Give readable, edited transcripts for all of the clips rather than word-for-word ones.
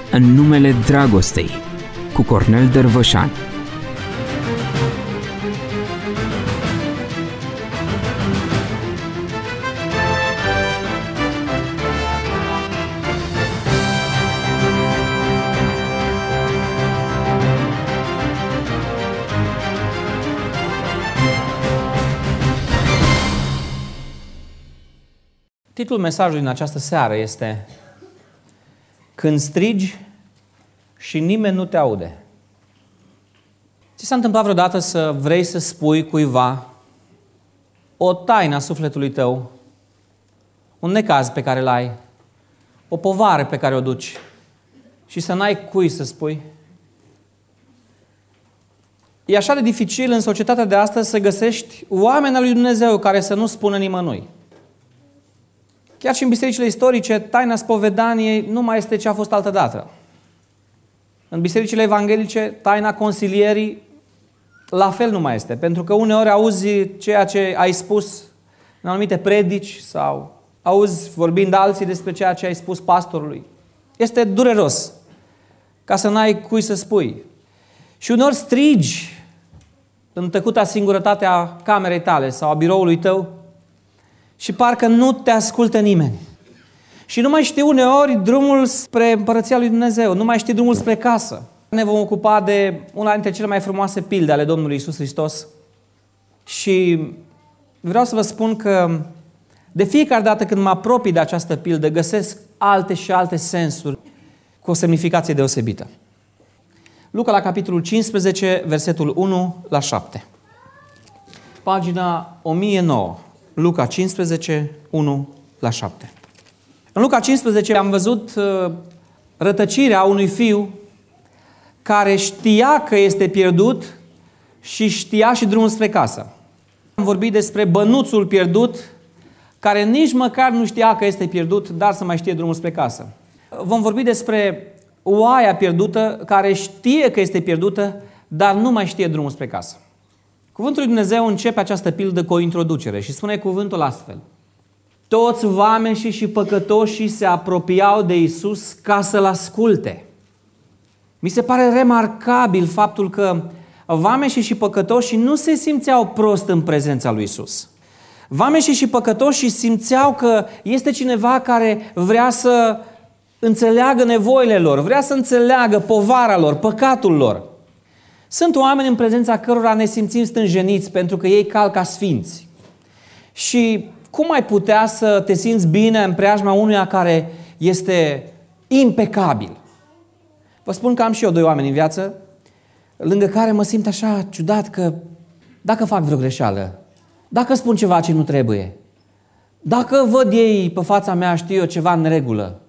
În numele dragostei, cu Cornel Dărvășan. Titlul mesajului în această seară este Când strigi și nimeni nu te aude. Ți s-a întâmplat vreodată să vrei să spui cuiva o taină a sufletului tău, un necaz pe care l-ai, o povară pe care o duci și să n-ai cui să spui? E așa de dificil în societatea de astăzi să găsești oameni al lui Dumnezeu care să nu spună nimănui. Chiar și în bisericile istorice, taina spovedaniei nu mai este ce a fost altădată. În bisericile evanghelice, taina consilierii la fel nu mai este. Pentru că uneori auzi ceea ce ai spus în anumite predici sau auzi vorbind alții despre ceea ce ai spus pastorului. Este dureros ca să n-ai cui să spui. Și uneori strigi în tăcuta singurătate a camerei tale sau a biroului tău și parcă nu te ascultă nimeni. Și nu mai știi uneori drumul spre Împărăția lui Dumnezeu, nu mai știi drumul spre casă. Ne vom ocupa de una dintre cele mai frumoase pilde ale Domnului Iisus Hristos. Și vreau să vă spun că de fiecare dată când mă apropii de această pildă, găsesc alte și alte sensuri cu o semnificație deosebită. Luca la capitolul 15, versetul 1 la 7. Pagina 1009. Luca 15, 1 la 7. În Luca 15 am văzut rătăcirea unui fiu care știa că este pierdut și știa și drumul spre casă. Am vorbit despre bănuțul pierdut care nici măcar nu știa că este pierdut, dar să mai știe drumul spre casă. Vom vorbi despre oaia pierdută care știe că este pierdută, dar nu mai știe drumul spre casă. Cuvântul lui Dumnezeu începe această pildă cu o introducere și spune cuvântul astfel. Toți vameșii și păcătoșii se apropiau de Iisus ca să-L asculte. Mi se pare remarcabil faptul că vameșii și păcătoșii nu se simțeau prost în prezența lui Iisus. Vameșii și păcătoșii simțeau că este cineva care vrea să înțeleagă nevoile lor, vrea să înțeleagă povara lor, păcatul lor. Sunt oameni în prezența cărora ne simțim stânjeniți pentru că ei calcă ca sfinți. Și cum ai putea să te simți bine în preajma unuia care este impecabil? Vă spun că am și eu doi oameni în viață, lângă care mă simt așa ciudat că dacă fac vreo greșeală, dacă spun ceva ce nu trebuie, dacă văd ei pe fața mea, știu eu, ceva în regulă.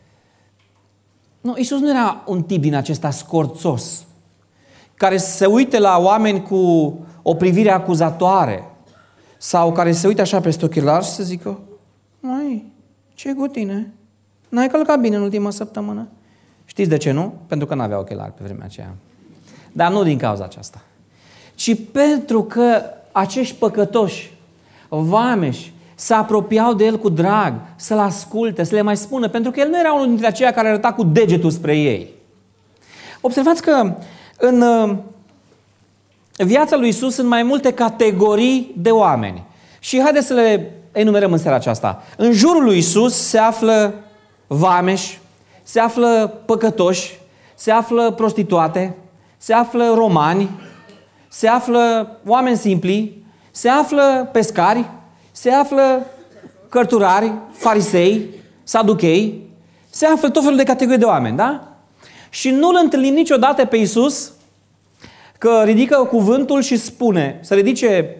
Nu, Iisus nu era un tip din acesta scorțos, care se uite la oameni cu o privire acuzatoare sau care se uită așa peste ochelari și să zică măi, ce-i cu tine? N-ai călcat bine în ultima săptămână? Știți de ce nu? Pentru că n-avea ochelari pe vremea aceea. Dar nu din cauza aceasta. Ci pentru că acești păcătoși, vameși, se apropiau de el cu drag, să-l asculte, să le mai spună, pentru că el nu era unul dintre aceia care arăta cu degetul spre ei. Observați că în viața lui Iisus sunt mai multe categorii de oameni. Și haideți să le enumerăm în seara aceasta. În jurul lui Iisus se află vameși, se află păcătoși, se află prostituate, se află romani, se află oameni simpli, se află pescari, se află cărturari, farisei, saduchei, se află tot felul de categorii de oameni, da? Și nu-L întâlnim niciodată pe Iisus că ridică cuvântul și spune, să ridice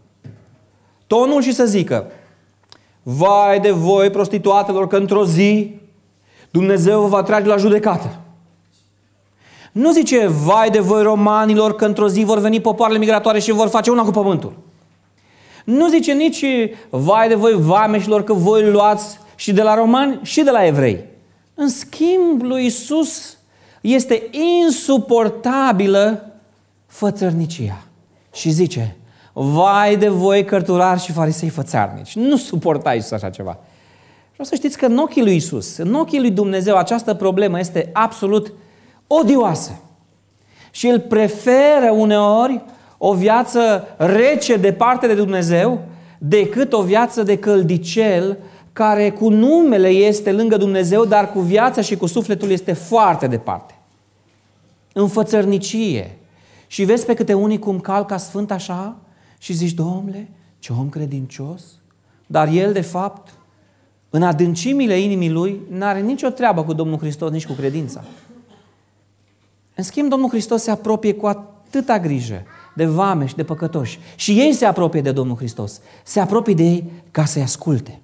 tonul și să zică vai de voi prostituatelor că într-o zi Dumnezeu vă va trage la judecată. Nu zice vai de voi romanilor că într-o zi vor veni popoarele migratoare și vor face una cu pământul. Nu zice nici vai de voi vameșilor că voi luați și de la romani și de la evrei. În schimb, lui Iisus este insuportabilă fățărnicia. Și zice, vai de voi cărturari și farisei fățarnici. Nu suporta Iisus așa ceva. Vreau să știți că în ochii lui Iisus, în ochii lui Dumnezeu, această problemă este absolut odioasă. Și El preferă uneori o viață rece departe de Dumnezeu decât o viață de căldicel care cu numele este lângă Dumnezeu, dar cu viața și cu sufletul este foarte departe. Înfățărnicie. Și vezi pe câte unii cum calcă sfânt așa și zici, Domnule, ce om credincios. Dar el, de fapt, în adâncimile inimii lui, n-are nicio treabă cu Domnul Hristos, nici cu credința. În schimb, Domnul Hristos se apropie cu atâta grijă de vameși, de păcătoși. Și ei se apropie de Domnul Hristos. Se apropie de ei ca să-i asculte.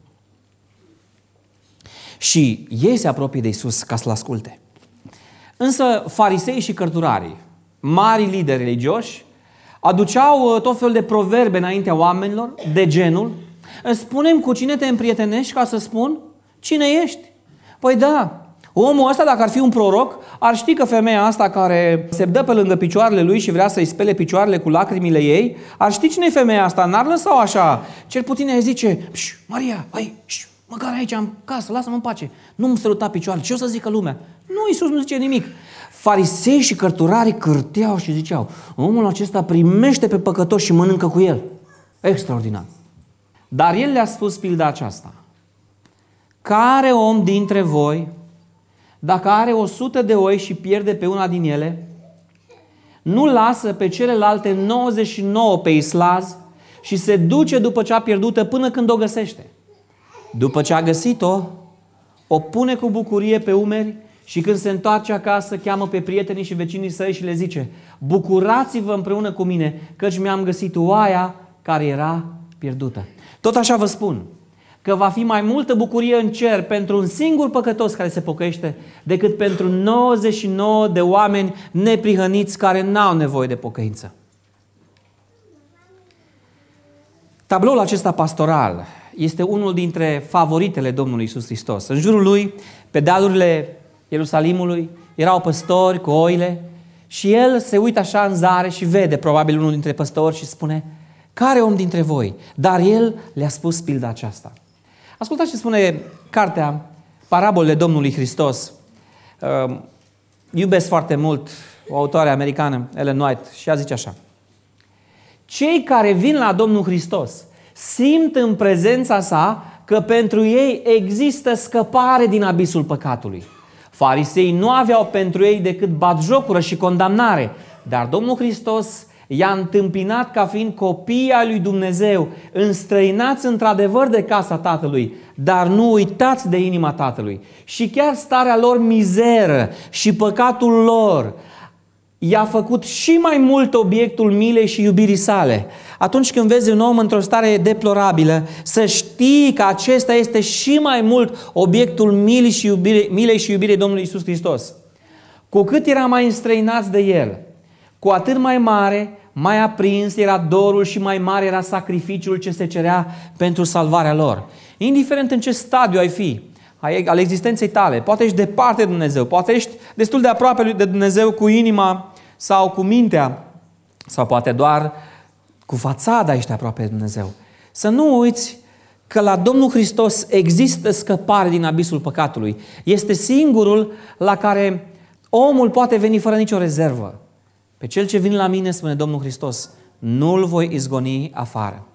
Și ei se apropie de Iisus ca să-L asculte. Însă farisei și cărturarii, mari lideri religioși, aduceau tot felul de proverbe înaintea oamenilor, de genul, spune-mi cu cine te împrietenești ca să spun cine ești. Păi da, omul ăsta, dacă ar fi un proroc, ar ști că femeia asta care se dă pe lângă picioarele lui și vrea să-i spele picioarele cu lacrimile ei, ar ști cine e femeia asta, n-ar lăsa-o așa. Cel puțin îi zice, Maria, hai, măcar aici în casă, lasă-mă în pace, nu-mi străluta picioarele, ce o să zică lumea? Nu, Iisus nu zice nimic. Farisei și cărturarii cârteau și ziceau, omul acesta primește pe păcătoși și mănâncă cu el. Extraordinar. Dar el le-a spus pilda aceasta. Care om dintre voi, dacă are 100 de oi și pierde pe una din ele, nu lasă pe celelalte 99 pe islaz și se duce după ce a pierdută până când o găsește? După ce a găsit-o, o pune cu bucurie pe umeri și când se întoarce acasă, cheamă pe prietenii și vecinii săi și le zice, bucurați-vă împreună cu mine, căci mi-am găsit oaia care era pierdută. Tot așa vă spun că va fi mai multă bucurie în cer pentru un singur păcătos care se pocăiește decât pentru 99 de oameni neprihăniți care n-au nevoie de pocăință. Tabloul acesta pastoral este unul dintre favoritele Domnului Iisus Hristos. În jurul lui, pe dealurile Ierusalimului, erau păstori cu oile și el se uită așa în zare și vede probabil unul dintre păstori și spune, care om dintre voi? Dar el le-a spus pilda aceasta. Ascultați ce spune cartea Parabolele Domnului Hristos. Iubesc foarte mult o autoare americană, Ellen White, și ea zice așa. Cei care vin la Domnul Hristos simt în prezența sa că pentru ei există scăpare din abisul păcatului. Fariseii nu aveau pentru ei decât batjocură și condamnare, dar Domnul Hristos i-a întâmpinat ca fiind copii ai lui Dumnezeu, înstrăinați într-adevăr de casa Tatălui, dar nu uitați de inima Tatălui. Și chiar starea lor mizeră și păcatul lor i-a făcut și mai mult obiectul milei și iubirii sale. Atunci când vezi un om într-o stare deplorabilă, să știi că acesta este și mai mult obiectul milei și iubirii Domnului Iisus Hristos. Cu cât era mai înstrăinați de El, cu atât mai mare, mai aprins era dorul și mai mare era sacrificiul ce se cerea pentru salvarea lor. Indiferent în ce stadiu ai fi al existenței tale, poate ești departe de Dumnezeu, poate ești destul de aproape de Dumnezeu cu inima sau cu mintea, sau poate doar cu fațada ești aproape de Dumnezeu. Să nu uiți că la Domnul Hristos există scăpare din abisul păcatului. Este singurul la care omul poate veni fără nicio rezervă. Pe cel ce vine la mine, spune Domnul Hristos, nu-l voi izgoni afară.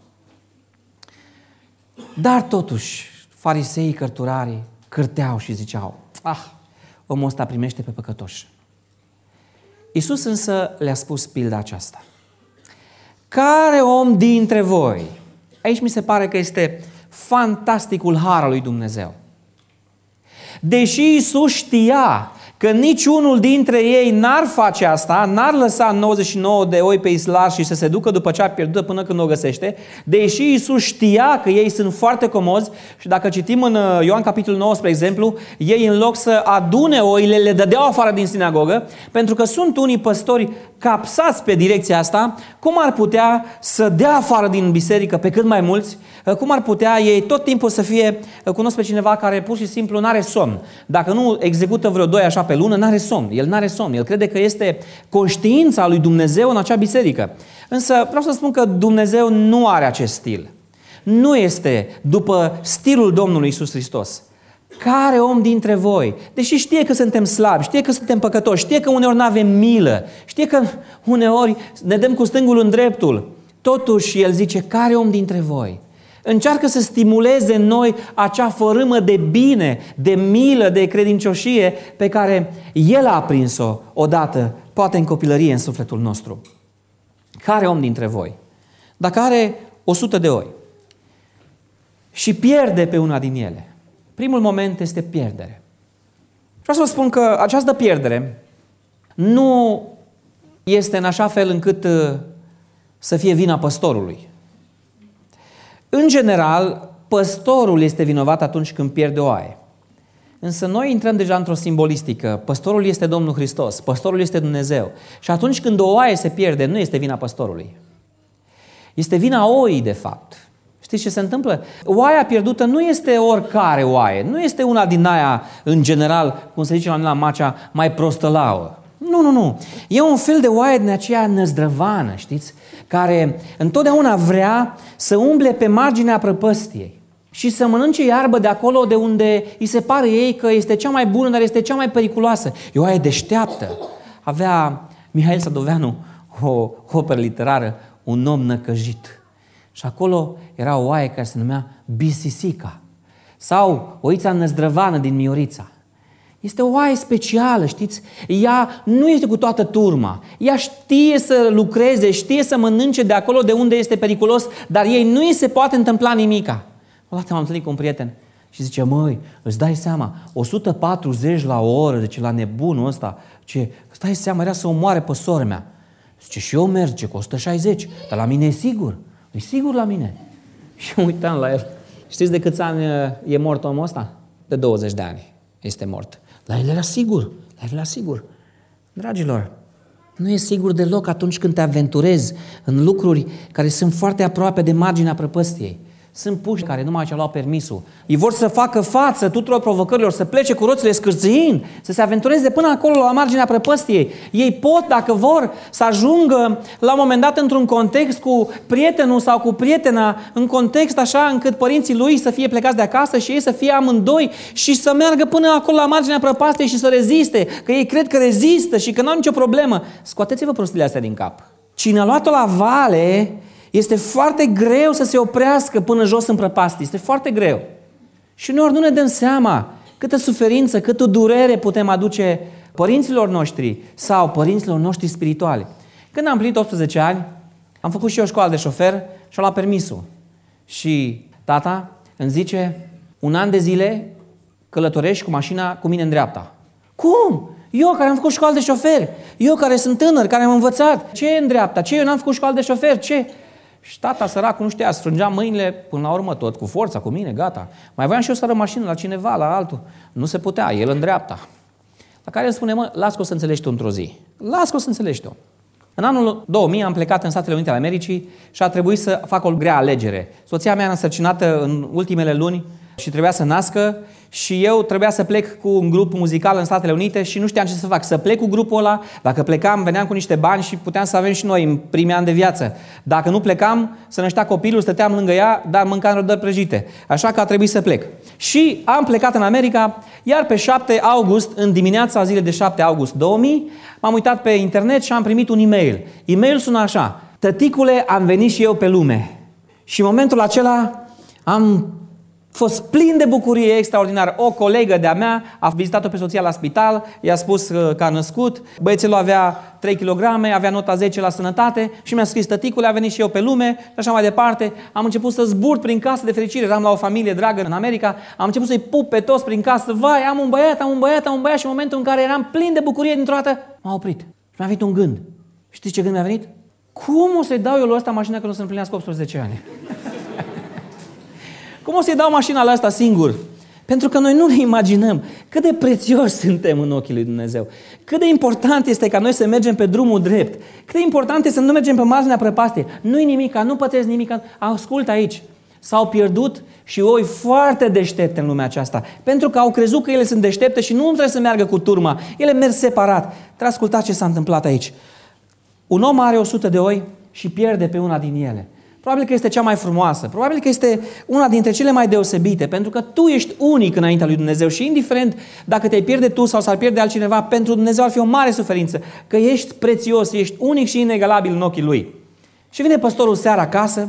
Dar totuși, fariseii, cărturarii, cârteau și ziceau, omul ăsta primește pe păcătoși. Iisus însă le-a spus pilda aceasta. Care om dintre voi? Aici mi se pare că este fantasticul har al lui Dumnezeu. Deși Iisus știa că niciunul dintre ei n-ar face asta, n-ar lăsa 99 de oi pe islar și să se ducă după ce a pierdut până când o găsește, deși Iisus știa că ei sunt foarte comozi și dacă citim în Ioan capitolul 9, spre exemplu, ei în loc să adune oile, le dădeau afară din sinagogă, pentru că sunt unii păstori capsați pe direcția asta, cum ar putea să dea afară din biserică pe cât mai mulți, cum ar putea ei tot timpul să fie, cunosc pe cineva care pur și simplu n-are somn. Dacă nu execută vreo 2 așa pe lună, n-are somn. El n-are somn. El crede că este conștiința lui Dumnezeu în acea biserică. Însă vreau să spun că Dumnezeu nu are acest stil. nu este după stilul Domnului Iisus Hristos. Care om dintre voi, deși știe că suntem slabi, știe că suntem păcătoși, știe că uneori nu avem milă, știe că uneori ne dăm cu stângul în dreptul, totuși El zice, care om dintre voi încearcă să stimuleze în noi acea fărâmă de bine, de milă, de credincioșie pe care El a aprins-o odată, poate în copilărie, în sufletul nostru. Care om dintre voi, dacă are 100 de oi și pierde pe una din ele, primul moment este pierdere. Vreau să vă spun că această pierdere nu este în așa fel încât să fie vina păstorului. În general, păstorul este vinovat atunci când pierde o oaie. Însă noi intrăm deja într-o simbolistică. Păstorul este Domnul Hristos, păstorul este Dumnezeu. Și atunci când o oaie se pierde, nu este vina păstorului. Este vina oii, de fapt. Știți ce se întâmplă? Oaia pierdută nu este oricare oaie, nu este una din aia, în general, cum se zice la mine la Macea, mai prostălauă. Nu. E un fel de oaie din aceea năzdrăvană, știți? Care întotdeauna vrea să umble pe marginea prăpăstiei și să mănânce iarbă de acolo de unde îi se pare ei că este cea mai bună, dar este cea mai periculoasă. E o oaie deșteaptă. Avea Mihail Sadoveanu o operă literară, Un om năcăjit. Și acolo era o oaie care se numea Bisisica sau oița năzdrăvană din Miorița. Este o oaie specială, știți? Ea nu este cu toată turma. Ea știe să lucreze, știe să mănânce de acolo de unde este periculos, dar ei nu îi se poate întâmpla nimica. Odată m-am întâlnit cu un prieten și zice, măi, îți dai seama, 140 la oră, deci la nebunul ăsta, ce, îți dai seama, era să omoare pe sora mea. Zice, și eu merge cu 160, dar la mine e sigur. E sigur la mine. Și uitam la el. Știți de câți ani e mort omul ăsta? De 20 de ani este mort. La el era sigur. Dragilor, nu e sigur deloc atunci când te aventurezi în lucruri care sunt foarte aproape de marginea prăpăstiei. Sunt puși care nu mai și-au luat permisul. Ei vor să facă față tuturor provocărilor, să plece cu roțile scârțâind, să se aventureze până acolo la marginea prăpăstiei. Ei pot, dacă vor, să ajungă la un moment dat într-un context cu prietenul sau cu prietena, în context așa încât părinții lui să fie plecați de acasă și ei să fie amândoi și să meargă până acolo la marginea prăpastiei și să reziste, că ei cred că rezistă și că nu au nicio problemă. Scoateți-vă prostiile astea din cap. Cine a luat-o la vale, este foarte greu să se oprească până jos în prăpastie. Este foarte greu. Și uneori nu ne dăm seama câtă suferință, câtă durere putem aduce părinților noștri sau părinților noștri spirituali. Când am plinit 18 ani, am făcut și eu școală de șofer și am luat permisul. Și tata îmi zice, 1 an de zile călătorești cu mașina cu mine în dreapta. Cum? Eu care am făcut școală de șofer, eu care sunt tânăr, care am învățat, ce e în dreapta? Ce eu n-am făcut școală de șofer? Ce? Și tata săracul nu știa, strângea mâinile până la urmă tot, cu forța, cu mine, gata. Mai voiam și eu să arăt mașină la cineva, la altul. Nu se putea, el în dreapta. La care îmi spune, mă, las că o să înțelegi tu într-o zi. Las că o să înțelegi tu. În anul 2000 am plecat în Statele Unite ale Americii și a trebuit să fac o grea alegere. Soția mea era însărcinată în ultimele luni și trebuia să nască și eu trebuia să plec cu un grup muzical în Statele Unite și nu știam ce să fac. Să plec cu grupul ăla, dacă plecam, veneam cu niște bani și puteam să avem și noi în primii ani de viață. Dacă nu plecam, se năștea copilul, stăteam lângă ea, dar mâncam rădări prăjite. Așa că a trebuit să plec. Și am plecat în America, iar pe 7 august, în dimineața zilei de 7 august 2000, m-am uitat pe internet și am primit un e-mail. E-mailul sună așa: tăticule, am venit și eu pe lume. Și în momentul acela am fost plin de bucurie extraordinară. O colegă de-a mea a vizitat-o pe soția la spital, i-a spus că a născut, băiețelul avea 3 kg, avea nota 10 la sănătate și mi-a scris: tăticule, a venit și eu pe lume și așa mai departe. Am început să zbur prin casă de fericire, eram la o familie dragă în America, am început să-i pup pe toți prin casă: vai, am un băiat și în momentul în care eram plin de bucurie, dintr-o dată m-a oprit. Și mi-a venit un gând. Știți ce gând mi-a venit? Cum o să-i dau eu lui ăsta mașina când o să împlinească 18 ani? Cum o să-i dau mașina la asta singur? Pentru că noi nu ne imaginăm cât de prețioși suntem în ochii lui Dumnezeu. Cât de important este ca noi să mergem pe drumul drept. Cât de important este să nu mergem pe marginea prăpastiei. Nu-i nimica, nu pățesc nimica. Ascultă aici. S-au pierdut și oi foarte deștepte în lumea aceasta. Pentru că au crezut că ele sunt deștepte și nu trebuie să meargă cu turma. Ele merg separat. Trebuie asculta ce s-a întâmplat aici. Un om are 100 de oi și pierde pe una din ele. probabil că este cea mai frumoasă, probabil că este una dintre cele mai deosebite, pentru că tu ești unic înaintea lui Dumnezeu și indiferent dacă te-ai pierde tu sau s-ar pierde altcineva, pentru Dumnezeu ar fi o mare suferință, că ești prețios, ești unic și inegalabil în ochii Lui. Și vine păstorul seara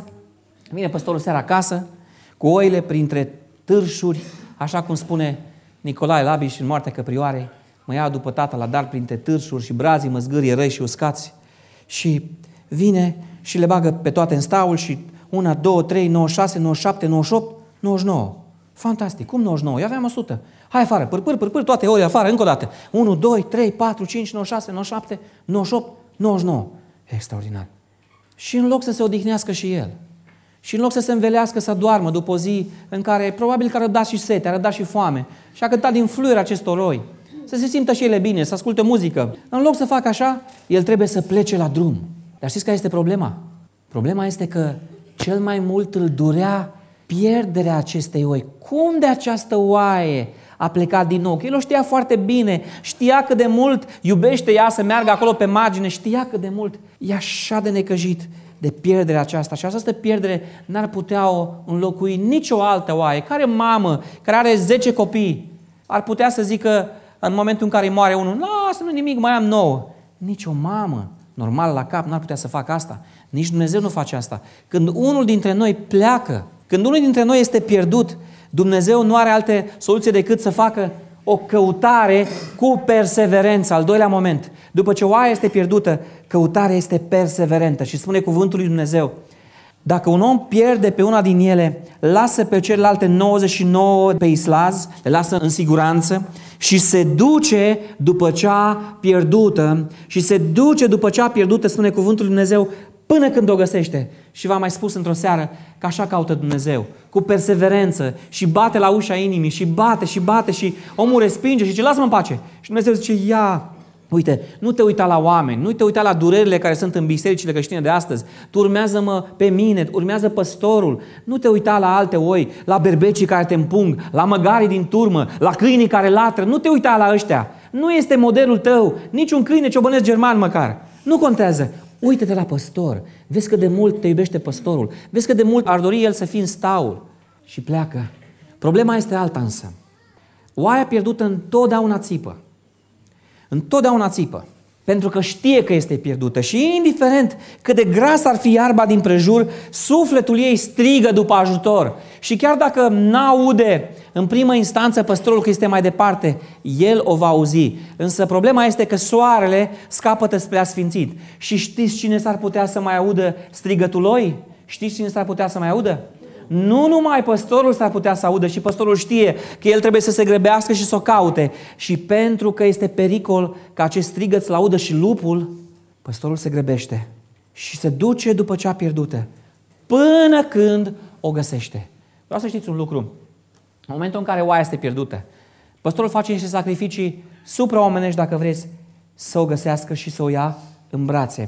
acasă, cu oile printre târșuri, așa cum spune Nicolae Labiș în Moartea Căprioarei, mă ia după tata la dar printre târșuri și brazii mă zgârie răi și uscați. Și vine și le bagă pe toate în staul și 1, 2, 3, 96, 97, 98, 99. Fantastic, cum 99? Eu aveam 100. Hai afară, pârpâr, toate ore afară, încă o dată. 1, 2, 3, 4, 5, 96, 97, 98, 99. Extraordinar. Și în loc să se odihnească și el, și în loc să se învelească, să doarmă după o zi în care probabil că a răbdat și sete, a răbdat și foame și a cântat din fluier acestor roi, să se simtă și ele bine, să asculte muzică. În loc să facă așa, el trebuie să plece la drum. Dar știți care este problema? Problema este că cel mai mult îl durea pierderea acestei oi. Cum de această oaie a plecat din nou? Că el o știa foarte bine, știa cât de mult iubește ea să meargă acolo pe margine, știa cât de mult e așa de necăjit de pierderea aceasta. Și această pierdere n-ar putea o înlocui nicio altă oaie. Care mamă, care are 10 copii, ar putea să zică în momentul în care îi moare unul, lasă, nu nimic, mai am 9. Nici o mamă normal la cap n-ar putea să facă asta. Nici Dumnezeu nu face asta. Când unul dintre noi pleacă, când unul dintre noi este pierdut, Dumnezeu nu are alte soluții decât să facă o căutare cu perseverență. Al doilea moment. După ce oaia este pierdută, căutarea este perseverentă. Și spune cuvântul lui Dumnezeu, dacă un om pierde pe una din ele, lasă pe celelalte 99 pe islaz, le lasă în siguranță și se duce după cea pierdută. Și se duce după cea pierdută, spune cuvântul lui Dumnezeu, până când o găsește. Și v-am mai spus într-o seară că așa caută Dumnezeu, cu perseverență și bate la ușa inimii și bate și omul respinge și zice, lasă-mă în pace. Și Dumnezeu zice, ia, uite, nu te uita la oameni, nu te uita la durerile care sunt în bisericile creștine de astăzi. Tu urmează-mă pe mine, urmează păstorul. Nu te uita la alte oi, la berbecii care te împung, la măgarii din turmă, la câinii care latră. Nu te uita la ăștia. Nu este modelul tău, niciun câine ciobănesc german măcar. Nu contează. Uită-te la păstor. Vezi cât de mult te iubește păstorul. Vezi cât de mult ar dori el să fie în staul. Și pleacă. Problema este alta însă. Oaia pierdută întotdeauna țipă. Întotdeauna țipă. Pentru că știe că este pierdută. Și indiferent cât de gras ar fi iarba din prejur, sufletul ei strigă după ajutor. Și chiar dacă n-aude în primă instanță păstorul că este mai departe, el o va auzi. Însă problema este că soarele scapătă spre asfințit. Și știți cine s-ar putea să mai audă strigătul oi? Știți cine s-ar putea să mai audă? Nu numai păstorul s-ar putea să audă, și păstorul știe că el trebuie să se grăbească și să o caute. Și pentru că este pericol ca acest strigăt să-l audă și lupul, păstorul se grăbește și se duce după cea pierdută, până când o găsește. Vreau să știți un lucru. În momentul în care oaia este pierdută, păstorul face niște sacrificii supraomenești, dacă vreți, să o găsească și să o ia în brațe.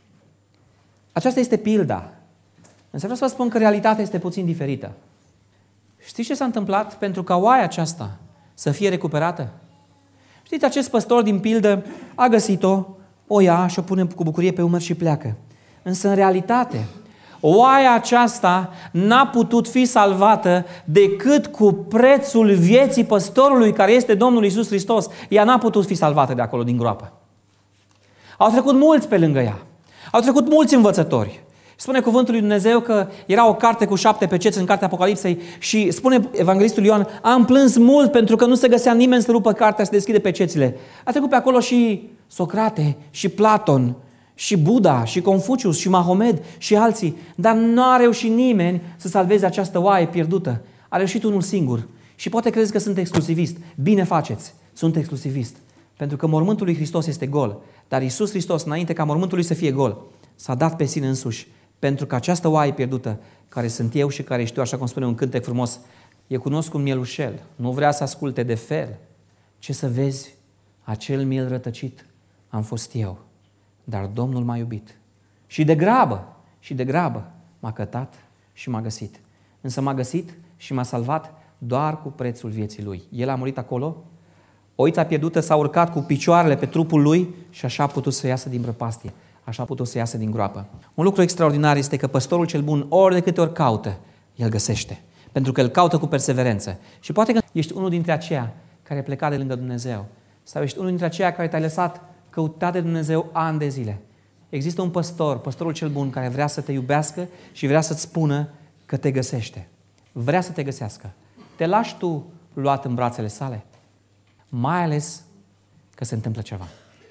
Aceasta este pilda. Însă vreau să vă spun că realitatea este puțin diferită. Știți ce s-a întâmplat pentru ca oaia aceasta să fie recuperată? Știți, acest păstor din pildă a găsit-o, o ia și o pune cu bucurie pe umăr și pleacă. Însă în realitate, oaia aceasta n-a putut fi salvată decât cu prețul vieții păstorului care este Domnul Iisus Hristos. Ea n-a putut fi salvată de acolo din groapă. Au trecut mulți pe lângă ea. Au trecut mulți învățători. Spune cuvântul lui Dumnezeu că era o carte cu 7 peceți în cartea Apocalipsei și spune evanghelistul Ioan, am plâns mult pentru că nu se găsea nimeni să rupă cartea să deschide pecețile. A trecut pe acolo și Socrate, și Platon, și Buddha, și Confucius, și Mahomed, și alții, dar nu a reușit nimeni să salveze această oaie pierdută. A reușit unul singur. Și poate credeți că sunt exclusivist. Bine faceți, sunt exclusivist. Pentru că mormântul lui Hristos este gol. Dar Iisus Hristos, înainte ca mormântul lui să fie gol, s-a dat pe sine însuși. Pentru că această oaie pierdută, care sunt eu și care știu, așa cum spune un cântec frumos, e cunosc un mielușel, nu vrea să asculte de fel. Ce să vezi, acel miel rătăcit am fost eu, dar Domnul m-a iubit. Și de grabă m-a cătat și m-a găsit. Însă m-a găsit și m-a salvat doar cu prețul vieții Lui. El a murit acolo, oița pierdută s-a urcat cu picioarele pe trupul Lui și așa a putut să iasă din prăpastie. așa a putut să iasă din groapă. Un lucru extraordinar este că păstorul cel bun, ori de câte ori caută, el găsește. Pentru că îl caută cu perseverență. Și poate că ești unul dintre aceia care e plecat de lângă Dumnezeu. Sau ești unul dintre aceia care te-ai lăsat căutat de Dumnezeu ani de zile. Există un păstor, păstorul cel bun, care vrea să te iubească și vrea să-ți spună că te găsește. Vrea să te găsească. Te lași tu luat în brațele sale? Mai ales că se întâmplă ceva.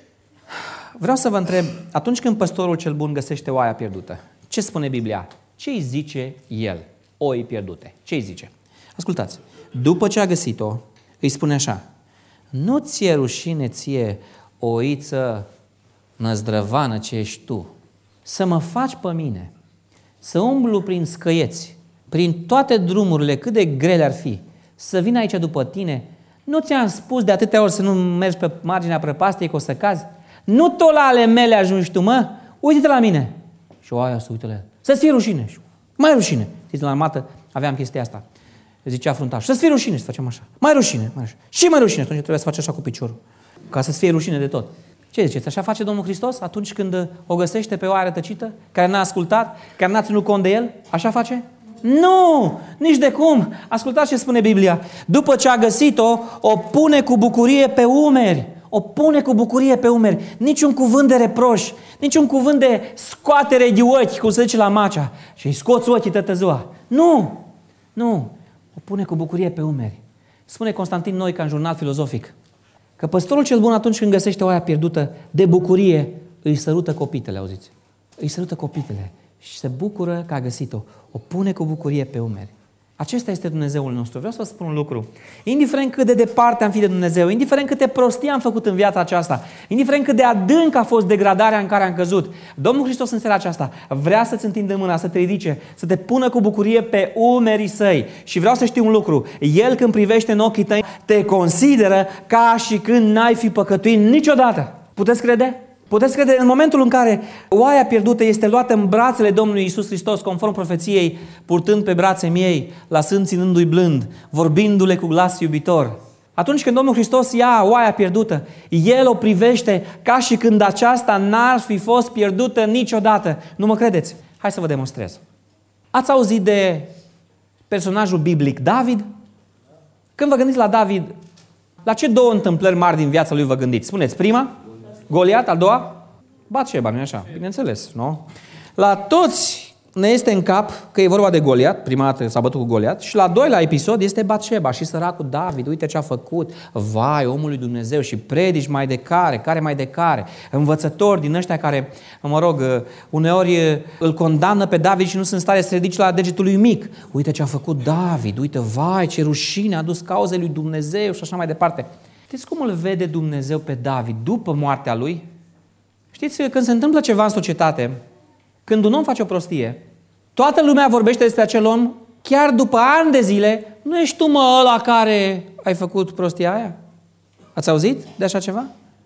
Vreau să vă întreb, atunci când păstorul cel bun găsește oaia pierdută, ce spune Biblia? Ce îi zice el? Oi pierdute. Ce îi zice? Ascultați. După ce a găsit-o, îi spune așa: nu ți-e rușine ție, oiță năzdrăvană ce ești tu, să mă faci pe mine, să umblu prin scăieți, prin toate drumurile, cât de grele ar fi, să vin aici după tine? Nu ți-am spus de atâtea ori să nu mergi pe marginea prăpastiei, că o să cazi? Nu tot la ale mele ajungi tu, mă? Uite-te la mine! Și oaia se uită la el. Să-ți fie rușine! Mai rușine! Știți, la armată aveam chestia asta. Zicea fruntaș, să-ți fie rușine, să facem așa. Mai rușine, mai rușine. Și mai rușine, atunci trebuie să faci așa cu piciorul. Ca să-ți fie rușine de tot. Ce ziceți? Așa face Domnul Hristos atunci când o găsește pe oaia rătăcită, care n-a ascultat, care n-a ținut cont de el? Așa face? Nu! Nici de cum! Ascultați ce spune Biblia. După ce a găsit-o, o pune cu bucurie pe umeri. O pune cu bucurie pe umeri. Niciun cuvânt de reproș, niciun cuvânt de scoatere de ochi, cum se zice la Macea. Și îi scoți ochii toată ziua. Nu! Nu! O pune cu bucurie pe umeri. Spune Constantin Noica în jurnal filozofic că păstorul cel bun, atunci când găsește oaia pierdută, de bucurie îi sărută copitele, auziți? Îi sărută copitele și se bucură că a găsit-o. O pune cu bucurie pe umeri. Acesta este Dumnezeul nostru. Vreau să vă spun un lucru. Indiferent cât de departe am fi de Dumnezeu, indiferent câte prostii am făcut în viața aceasta, indiferent cât de adânc a fost degradarea în care am căzut, Domnul Hristos în seara aceasta vrea să-ți întindă mâna, să te ridice, să te pună cu bucurie pe umerii săi. Și vreau să știi un lucru. El, când privește în ochii tăi, te consideră ca și când n-ai fi păcătuit niciodată. Puteți crede? Puteți crede, în momentul în care oaia pierdută este luată în brațele Domnului Iisus Hristos, conform profeției, purtând pe brațe miei, lăsând ținându-i blând, vorbindu-le cu glas iubitor. Atunci când Domnul Hristos ia oaia pierdută, El o privește ca și când aceasta n-ar fi fost pierdută niciodată. Nu mă credeți? Hai să vă demonstrez. Ați auzit de personajul biblic David? Când vă gândiți la David, la ce două întâmplări mari din viața lui vă gândiți? Spuneți, prima? Goliat, al doua? Batșeba, nu-i așa? Bineînțeles, nu? La toți ne este în cap că e vorba de Goliat, prima dată s-a bătut cu Goliat, și la doilea episod este Batșeba și săracul David, uite ce a făcut, vai, omul lui Dumnezeu, și predici mai de care mai de care, învățători din ăștia care, mă rog, uneori îl condamnă pe David și nu sunt în stare să se ridice la degetul lui mic. Uite ce a făcut David, uite, vai, ce rușine a dus cauzei lui Dumnezeu și așa mai departe. Știți cum îl vede Dumnezeu pe David după moartea lui? Știți că când se întâmplă ceva în societate, când un om face o prostie, toată lumea vorbește despre acel om, chiar după ani de zile. Nu ești tu, mă, ăla care ai făcut prostia aia? Ați auzit de așa ceva?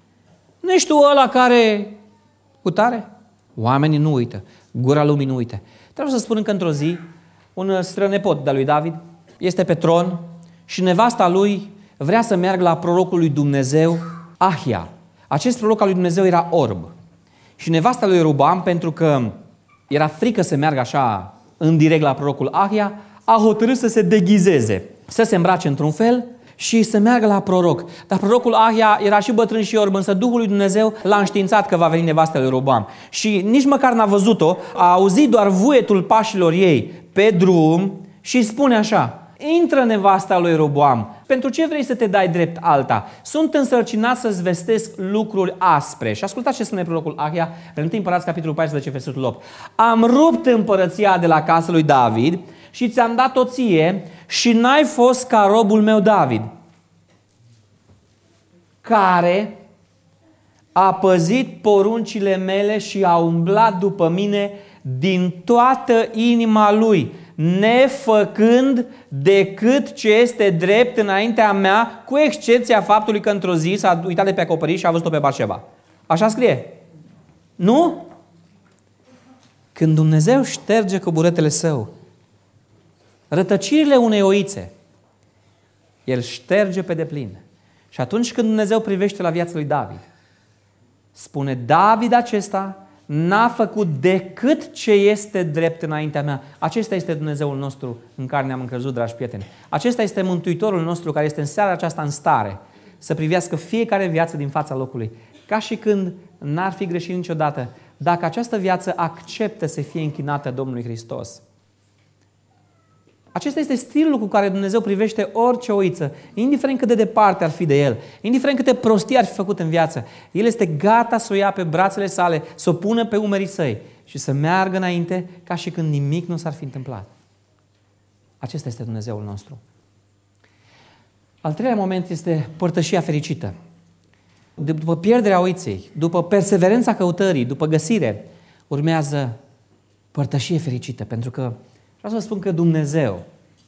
Nu ești tu ăla care cu tare? Oamenii nu uită, gura lumii nu uită. Trebuie să spun că într-o zi, un strănepot de-a lui David este pe tron și nevasta lui vrea să meargă la prorocul lui Dumnezeu, Ahia. Acest proroc al lui Dumnezeu era orb. Și nevasta lui Ierubam, pentru că era frică să meargă așa în direct la prorocul Ahia, a hotărât să se deghizeze, să se îmbrace într-un fel și să meargă la proroc. Dar prorocul Ahia era și bătrân și orb, însă Duhul lui Dumnezeu l-a înștiințat că va veni nevasta lui Ierubam. Și nici măcar n-a văzut-o, a auzit doar vuietul pașilor ei pe drum și spune așa: intră, nevasta lui Ierubam, pentru ce vrei să te dai drept alta? Sunt însărcinat să-ți vestesc lucruri aspre. Și ascultați ce spune prorocul Ahia în 1 Împărați, capitolul 14, versetul 8. Am rupt împărăția de la casa lui David și ți-am dat-o ție și n-ai fost ca robul meu David, care a păzit poruncile mele și a umblat după mine din toată inima lui, nefăcând decât ce este drept înaintea mea, cu excepția faptului că într-o zi s-a uitat de pe acoperiș și a văzut-o pe Batșeba. Așa scrie. Nu? Când Dumnezeu șterge cu buretele său rătăcirile unei oițe, El șterge pe deplin. Și atunci când Dumnezeu privește la viața lui David, spune: David acesta n-a făcut decât ce este drept înaintea mea. Acesta este Dumnezeul nostru în care ne-am încrezut, dragi prieteni. Acesta este Mântuitorul nostru care este în seara aceasta în stare să privească fiecare viață din fața locului, ca și când n-ar fi greșit niciodată, dacă această viață acceptă să fie închinată Domnului Hristos. Acesta este stilul cu care Dumnezeu privește orice oiță, indiferent cât de departe ar fi de El, indiferent câte prostii ar fi făcut în viață. El este gata să o ia pe brațele sale, să o pună pe umerii săi și să meargă înainte ca și când nimic nu s-ar fi întâmplat. Acesta este Dumnezeul nostru. Al treilea moment este părtășia fericită. După pierderea oiței, după perseverența căutării, după găsire, urmează părtășie fericită, pentru că vreau să vă spun că Dumnezeu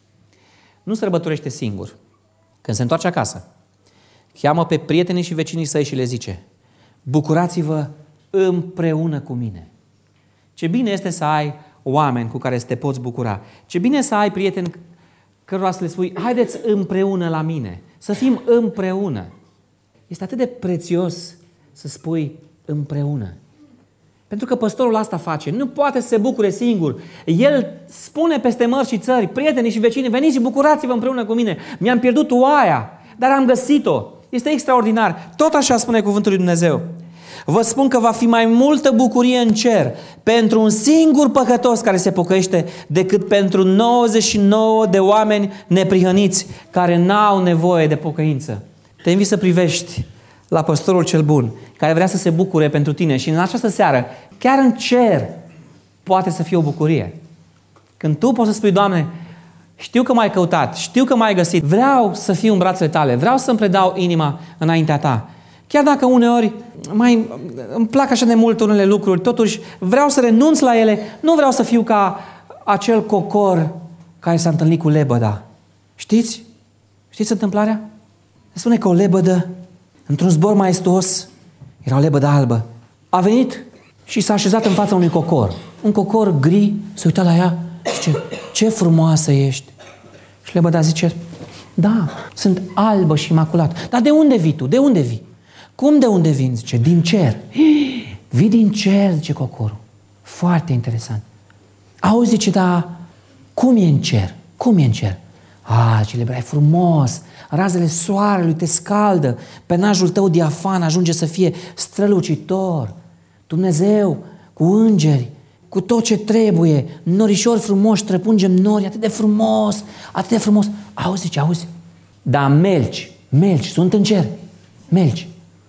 nu sărbătorește singur. Când se întoarce acasă, cheamă pe prietenii și vecinii săi și le zice: bucurați-vă împreună cu mine. Ce bine este să ai oameni cu care să te poți bucura. Ce bine să ai prieteni cărora să le spui: haideți împreună la mine, să fim împreună. Este atât de prețios să spui împreună. Pentru că păstorul asta face. Nu poate să se bucure singur. El spune peste mări și țări: prietenii și vecinii, veniți și bucurați-vă împreună cu mine. Mi-am pierdut oaia, dar am găsit-o. Este extraordinar. Tot așa spune cuvântul lui Dumnezeu. Vă spun că va fi mai multă bucurie în cer pentru un singur păcătos care se pocăiește decât pentru 99 de oameni neprihăniți care n-au nevoie de pocăință. Te invit să privești la păstorul cel bun, care vrea să se bucure pentru tine și în această seară, chiar în cer, poate să fie o bucurie. Când tu poți să spui: Doamne, știu că m-ai căutat, știu că m-ai găsit, vreau să fiu în brațele tale, vreau să-mi predau inima înaintea ta. Chiar dacă uneori îmi plac așa de mult unele lucruri, totuși vreau să renunț la ele, nu vreau să fiu ca acel cocor care s-a întâlnit cu lebăda. Știți? Știți întâmplarea? Se spune că o lebădă, într-un zbor maestuos, era o lebădă albă, a venit și s-a așezat în fața unui cocor. Un cocor gri se uita la ea și zice: ce frumoasă ești! Și lebăda zice: da, sunt albă și imaculat. Dar de unde vii tu? De unde vii? Cum de unde vin? Zice: din cer. Vii din cer, zice cocorul. Foarte interesant. Auzi, zice, dar cum e în cer? Cum e în cer? Ce lebăda, e frumos. Razele soarelui te scaldă. Penajul tău diafan ajunge să fie strălucitor. Dumnezeu, cu îngeri, cu tot ce trebuie, norișori frumoși, străpungem nori, atât de frumos, atât de frumos. Auzi, zice, auzi, dar melci, sunt în cer, melci.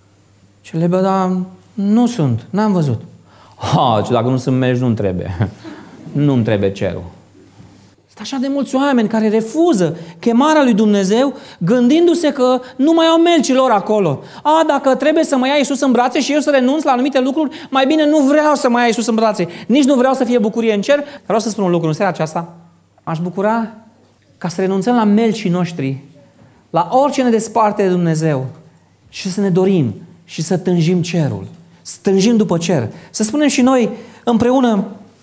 Și le bă, dar nu sunt, n-am văzut. Dacă nu sunt melci, nu-mi trebuie. Nu-mi trebuie cerul. Sunt așa de mulți oameni care refuză chemarea lui Dumnezeu, gândindu-se că nu mai au melcilor acolo. Dacă trebuie să mă ia Iisus în brațe și eu să renunț la anumite lucruri, mai bine nu vreau să mă ia Iisus în brațe. Nici nu vreau să fie bucurie în cer. Vreau să spun un lucru în seara aceasta. M-aș bucura ca să renunțăm la melcii noștri, la orice ne desparte de Dumnezeu și să ne dorim și să tânjim cerul. Să tânjim după cer. Să spunem și noi împreună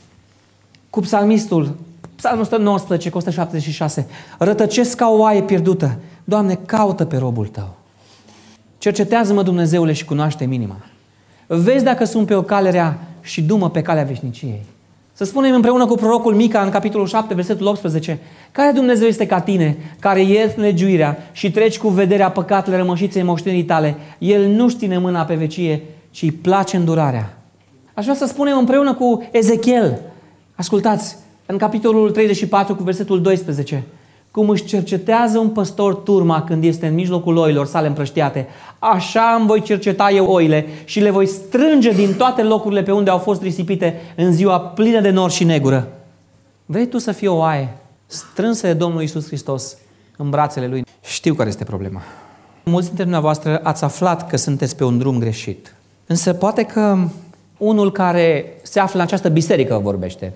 cu psalmistul, Psalmul 119, cu 176. Rătăcesc ca o oaie pierdută. Doamne, caută pe robul Tău. Cercetează-mă, Dumnezeule, și cunoaște-mi inima. Vezi dacă sunt pe o cale rea și du-mă pe calea veșniciei. Să spunem împreună cu prorocul Mica în capitolul 7, versetul 18. Care Dumnezeu este ca tine, care ierți nelegiuirea și treci cu vederea păcatele rămășiței moștenirii tale? El nu-și ține mâna pe vecie, ci îi place îndurarea. Aș vrea să spunem împreună cu Ezechiel. Ascultați, în capitolul 34 cu versetul 12, cum își cercetează un păstor turma când este în mijlocul oilor sale împrăștiate, așa îmi voi cerceta eu oile și le voi strânge din toate locurile pe unde au fost risipite în ziua plină de nor și negură. Vrei tu să fii o oaie strânsă de Domnul Iisus Hristos în brațele Lui? Știu care este problema. Mulți dintre dumneavoastră ați aflat că sunteți pe un drum greșit. Însă poate că unul care se află în această biserică vorbește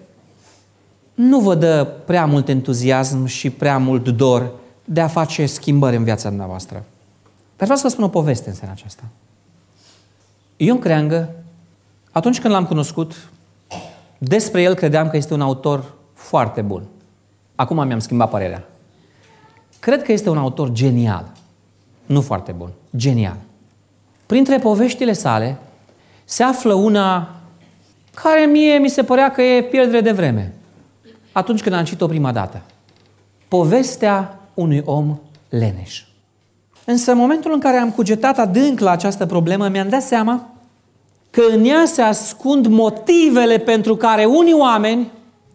nu vă dă prea mult entuziasm și prea mult dor de a face schimbări în viața dumneavoastră. Dar vreau să vă spun o poveste în seara aceasta. Ion Creangă, atunci când l-am cunoscut, despre el credeam că este un autor foarte bun. Acum mi-am schimbat părerea. Cred că este un autor genial. Nu foarte bun, genial. Printre poveștile sale se află una care mie mi se părea că e pierdere de vreme atunci când am citit-o prima dată. Povestea unui om leneș. Însă în momentul în care am cugetat adânc la această problemă, mi-am dat seama că în ea se ascund motivele pentru care unii oameni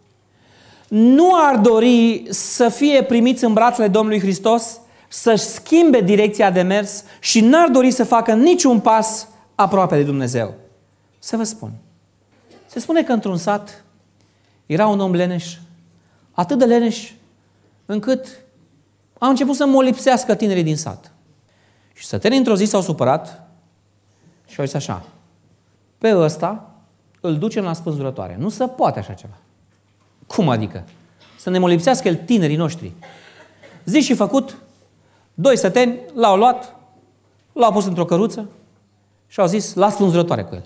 nu ar dori să fie primiți în brațele Domnului Hristos, să-și schimbe direcția de mers și n-ar dori să facă niciun pas aproape de Dumnezeu. Să vă spun. Se spune că într-un sat era un om leneș, atât de leneș, încât au început să molipsească tinerii din sat. Și sătenii într-o zi s-au supărat și au zis așa: pe ăsta îl ducem la spânzurătoare. Nu se poate așa ceva. Cum adică? Să ne molipsească el tinerii noștri. Zis și făcut, 2 săteni l-au luat, l-au pus într-o căruță și au zis: la spânzurătoare cu el.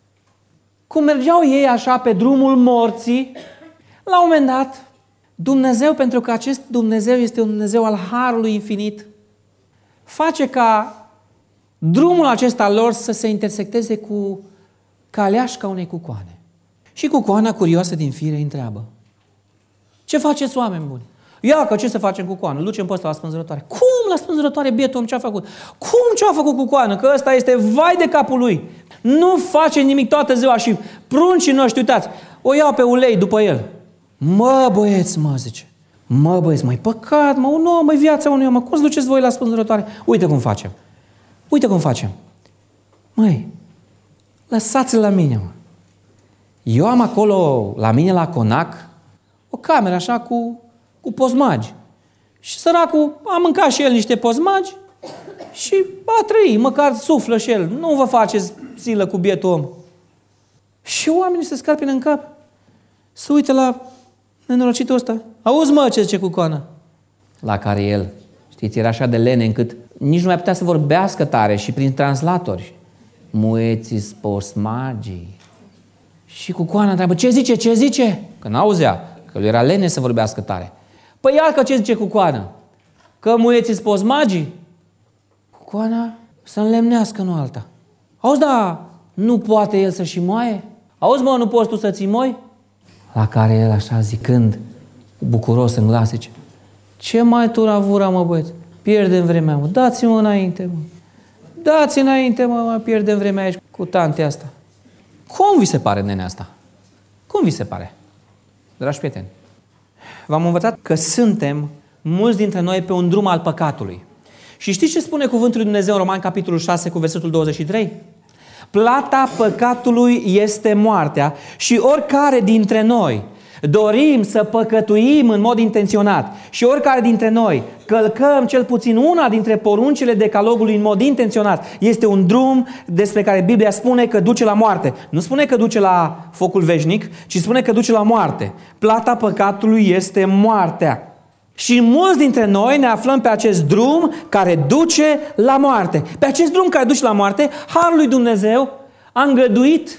Cum mergeau ei așa pe drumul morții, la un moment dat, Dumnezeu, pentru că acest Dumnezeu este un Dumnezeu al Harului infinit, face ca drumul acesta lor să se intersecteze cu caleașca unei cucoane. Și cucoana, curioasă din fire, îi întreabă: ce faceți, oameni buni? Ia că ce să facem cu cucoană? Îl ducem pe ăsta la spânzurătoare. Cum la spânzurătoare, bietul om, ce-a făcut? Cum ce-a făcut cucoană? Că ăsta este vai de capul lui. Nu face nimic toată ziua și pruncii noștri, uitați, o iau pe ulei după el. Mă, băieți, mă, zice. Mă, băieți, măi, păcat, mă, un om, măi, viața unui om, mă, cum să duceți voi la spânzurătoare? Uite cum facem. Uite cum facem. Măi, lăsați-l la mine, mă. Eu am acolo, la mine, la conac, o cameră așa cu pozmagi. Și săracul a mâncat și el niște pozmagi și a trăit, măcar suflă și el. Nu vă faceți zilă cu bietul om. Și oamenii se scarpină în cap. Se uită la nenorocitul ăsta. Auzi, mă, ce zice cucoană? La care el, știți, era așa de lene încât nici nu mai putea să vorbească tare și prin translatori. Mueți posmagii. Și cucoana întreabă: ce zice, ce zice? Că n-auzea, că lui era lene să vorbească tare. Păi iar că ce zice cucoana? Că muieți posmagii? Cucoana să înlemnească, nu alta. Auzi, da, nu poate el să-și moaie? Auzi, mă, nu poți tu să ții moi? La care el, așa zicând, bucuros în glas, zice: ce mai turavura, mă, băieți? Pierdem vremea, mă. Dați-mă înainte, mă. Dați înainte, mă, pierdem vremea aici cu tante asta. Cum vi se pare, nenea asta? Cum vi se pare? Dragi prieteni, v-am învățat că suntem, mulți dintre noi, pe un drum al păcatului. Și știți ce spune cuvântul lui Dumnezeu în Romani, capitolul 6, cu versetul 23? Plata păcatului este moartea și oricare dintre noi dorim să păcătuim în mod intenționat și oricare dintre noi călcăm cel puțin una dintre poruncile decalogului în mod intenționat, este un drum despre care Biblia spune că duce la moarte. Nu spune că duce la focul veșnic, ci spune că duce la moarte. Plata păcatului este moartea. Și mulți dintre noi ne aflăm pe acest drum care duce la moarte. Pe acest drum care duce la moarte, Harul lui Dumnezeu a îngăduit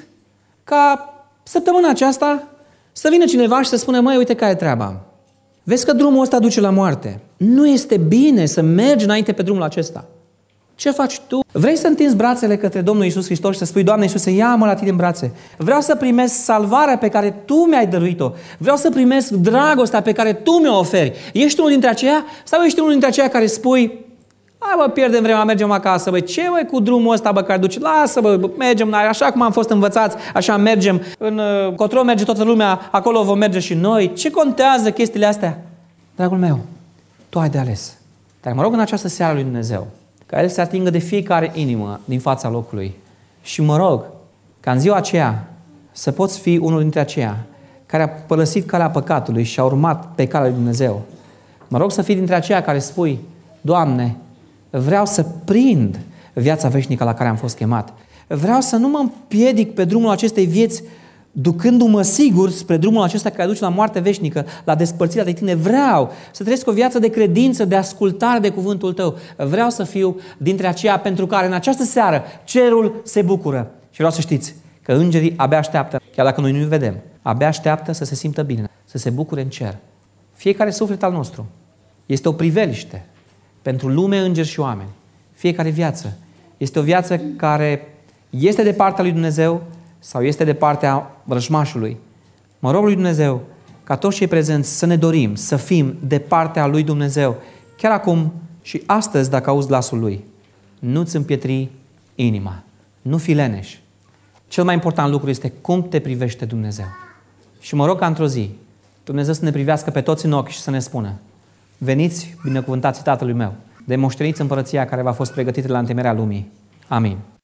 ca săptămâna aceasta să vină cineva și să spună: măi, uite care e treaba. Vezi că drumul ăsta duce la moarte. Nu este bine să mergi înainte pe drumul acesta. Ce faci tu? Vrei să întinzi brațele către Domnul Iisus Hristos și să spui: Doamne Iisuse, ia-mă la tine în brațe. Vreau să primesc salvarea pe care Tu mi-ai dăruit-o. Vreau să primesc dragostea pe care Tu mi-o oferi. Ești unul dintre aceia? Sau ești unul dintre aceia care spui: hai, bă, pierdem vremea, mergem acasă, băi, ce băi cu drumul ăsta, bă, care duce? Lasă, bă, mergem, așa cum am fost învățați, așa mergem. Încotro merge toată lumea, acolo vom merge și noi. Ce contează chestiile astea? Dragul meu, tu ai de ales. Dar mă rog în această seară lui Dumnezeu ca El să atingă de fiecare inimă din fața locului. Și mă rog ca în ziua aceea să poți fi unul dintre aceia care a părăsit calea păcatului și a urmat pe calea lui Dumnezeu. Mă rog să fii dintre aceia care spui: Doamne, vreau să prind viața veșnică la care am fost chemat. Vreau să nu mă împiedic pe drumul acestei vieți ducându-mă sigur spre drumul acesta care duce la moarte veșnică, la despărțirea de Tine. Vreau să trăiesc o viață de credință, de ascultare de cuvântul Tău. Vreau să fiu dintre aceia pentru care în această seară cerul se bucură. Și vreau să știți că îngerii abia așteaptă, chiar dacă noi nu-i vedem, abia așteaptă să se simtă bine, să se bucure în cer. Fiecare suflet al nostru este o priveliște pentru lume, îngeri și oameni. Fiecare viață este o viață care este de partea lui Dumnezeu, sau este de partea vrăjmașului, mă rog lui Dumnezeu ca toți cei prezenți să ne dorim, să fim de partea lui Dumnezeu, chiar acum și astăzi, dacă auzi glasul lui. Nu-ți împietri inima, nu fi leneș. Cel mai important lucru este cum te privește Dumnezeu. Și mă rog ca într-o zi Dumnezeu să ne privească pe toți în ochi și să ne spună: veniți, binecuvântați Tatălui meu, demoșteniți împărăția care v-a fost pregătită la întemeierea lumii. Amin.